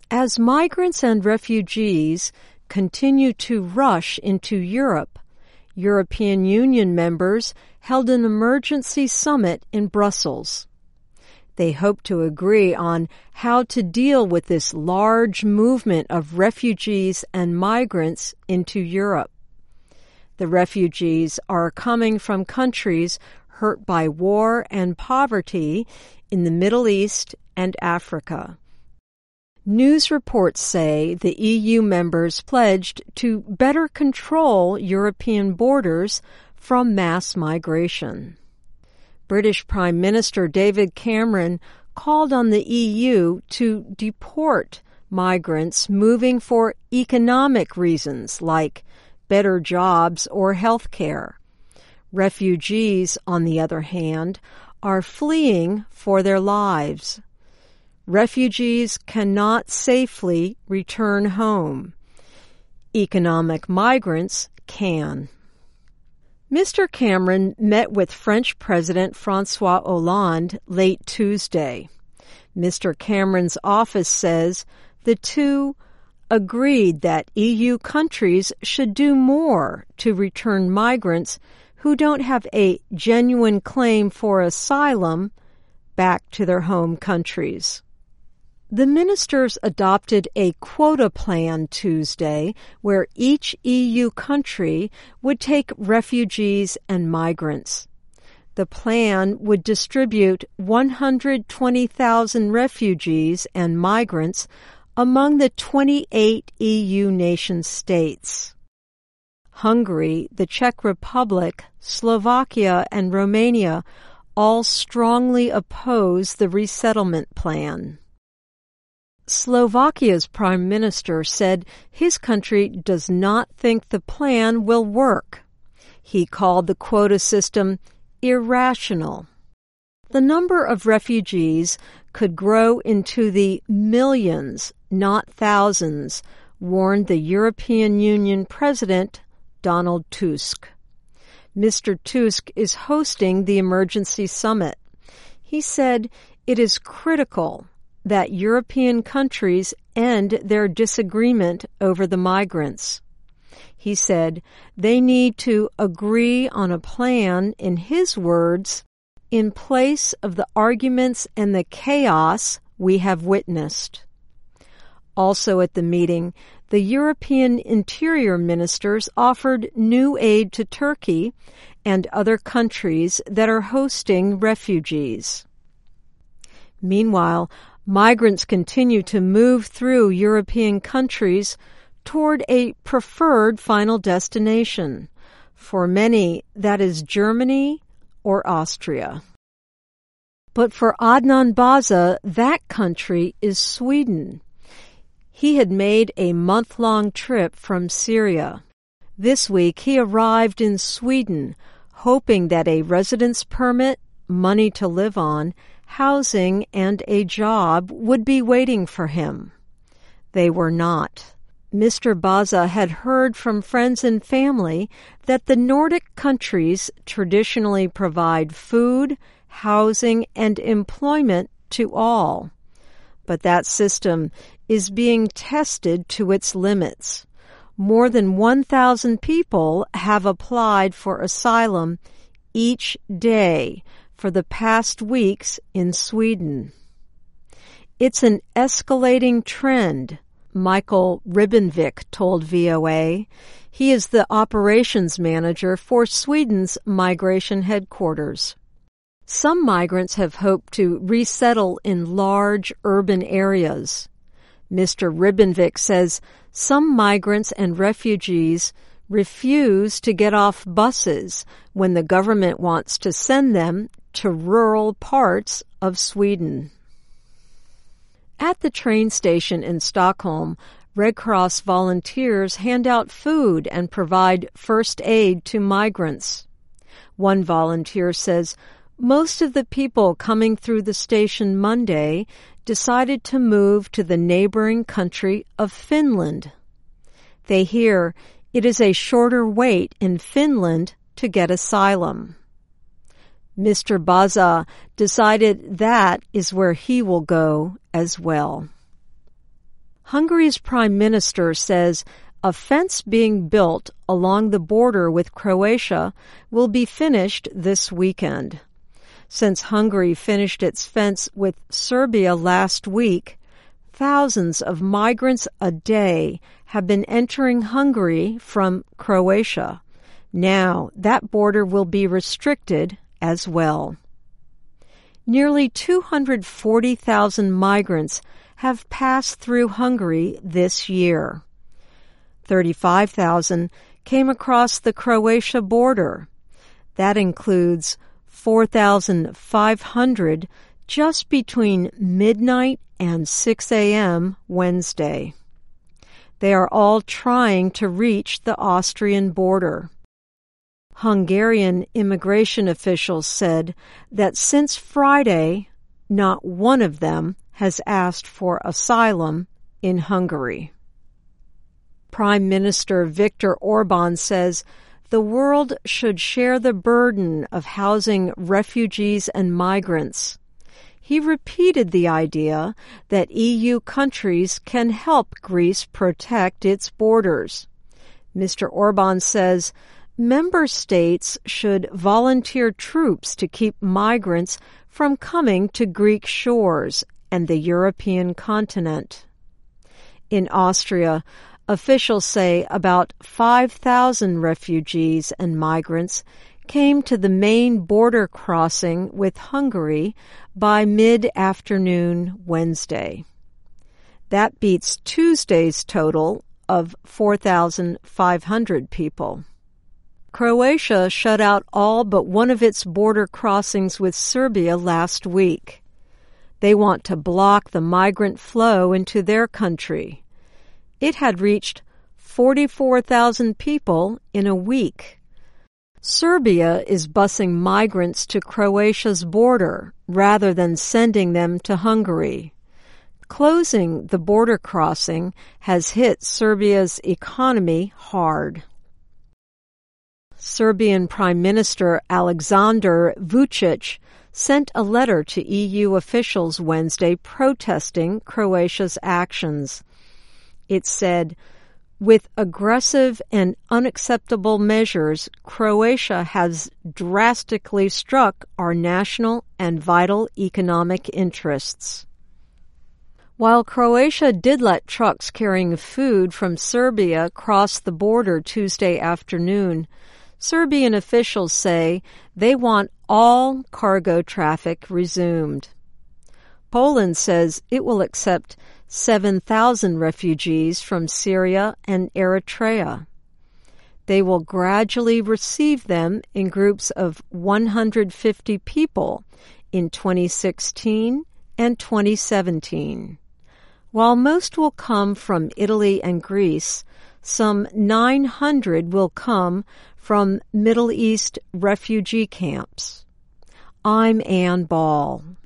As migrants and refugees continue to rush into Europe, European Union members held an emergency summit in Brussels. They hope to agree on how to deal with this large movement of refugees and migrants into Europe. The refugees are coming from countries hurt by war and poverty in the Middle East and Africa. News reports say the EU members pledged to better control European borders from mass migration. British Prime Minister David Cameron called on the EU to deport migrants moving for economic reasons like better jobs or health care. Refugees, on the other hand, are fleeing for their lives. Refugees cannot safely return home. Economic migrants can. Mr. Cameron met with French President François Hollande late Tuesday. Mr. Cameron's office says the two agreed that EU countries should do more to return migrants who don't have a genuine claim for asylum back to their home countries. The ministers adopted a quota plan Tuesday where each EU country would take refugees and migrants. The plan would distribute 120,000 refugees and migrants among the 28 EU nation states. Hungary, the Czech Republic, Slovakia, and Romania all strongly oppose the resettlement plan. Slovakia's prime minister said his country does not think the plan will work. He called the quota system irrational. The number of refugees could grow into the millions, not thousands, warned the European Union President Donald Tusk. Mr. Tusk is hosting the emergency summit. He said it is critical that European countries end their disagreement over the migrants. He said they need to agree on a plan, in his words, in place of the arguments and the chaos we have witnessed. Also at the meeting, the European interior ministers offered new aid to Turkey and other countries that are hosting refugees. Meanwhile, migrants continue to move through European countries toward a preferred final destination. For many, that is Germany or Austria. But for Adnan Baza, that country is Sweden. He had made a month-long trip from Syria. This week he arrived in Sweden, hoping that a residence permit, money to live on, housing, and a job would be waiting for him. They were not. Mr. Baza had heard from friends and family that the Nordic countries traditionally provide food, housing, and employment to all. But that system is being tested to its limits. More than 1,000 people have applied for asylum each day for the past weeks in Sweden. It's an escalating trend, Michael Ribbenvik told VOA. He is the operations manager for Sweden's migration headquarters. Some migrants have hoped to resettle in large urban areas. Mr. Ribbenvik says some migrants and refugees refuse to get off buses when the government wants to send them to rural parts of Sweden. At the train station in Stockholm, Red Cross volunteers hand out food and provide first aid to migrants. One volunteer says most of the people coming through the station Monday decided to move to the neighboring country of Finland. They hear it is a shorter wait in Finland to get asylum. Mr. Baza decided that is where he will go as well. Hungary's prime minister says a fence being built along the border with Croatia will be finished this weekend. Since Hungary finished its fence with Serbia last week, thousands of migrants a day have been entering Hungary from Croatia. Now that border will be restricted as well. Nearly 240,000 migrants have passed through Hungary this year. 35,000 came across the Croatia border. That includes 4,500 just between midnight and 6 a.m. Wednesday. They are all trying to reach the Austrian border. Hungarian immigration officials said that since Friday, not one of them has asked for asylum in Hungary. Prime Minister Viktor Orban says the world should share the burden of housing refugees and migrants. He repeated the idea that EU countries can help Greece protect its borders. Mr. Orban says member states should volunteer troops to keep migrants from coming to Greek shores and the European continent. In Austria, officials say about 5,000 refugees and migrants came to the main border crossing with Hungary by mid-afternoon Wednesday. That beats Tuesday's total of 4,500 people. Croatia shut out all but one of its border crossings with Serbia last week. They want to block the migrant flow into their country. It had reached 44,000 people in a week. Serbia is busing migrants to Croatia's border rather than sending them to Hungary. Closing the border crossing has hit Serbia's economy hard. Serbian Prime Minister Aleksandar Vučić sent a letter to EU officials Wednesday protesting Croatia's actions. It said, "With aggressive and unacceptable measures, Croatia has drastically struck our national and vital economic interests." While Croatia did let trucks carrying food from Serbia cross the border Tuesday afternoon, Serbian officials say they want all cargo traffic resumed. Poland says it will accept 7,000 refugees from Syria and Eritrea. They will gradually receive them in groups of 150 people in 2016 and 2017. While most will come from Italy and Greece, some 900 will come from Middle East refugee camps. I'm Ann Ball.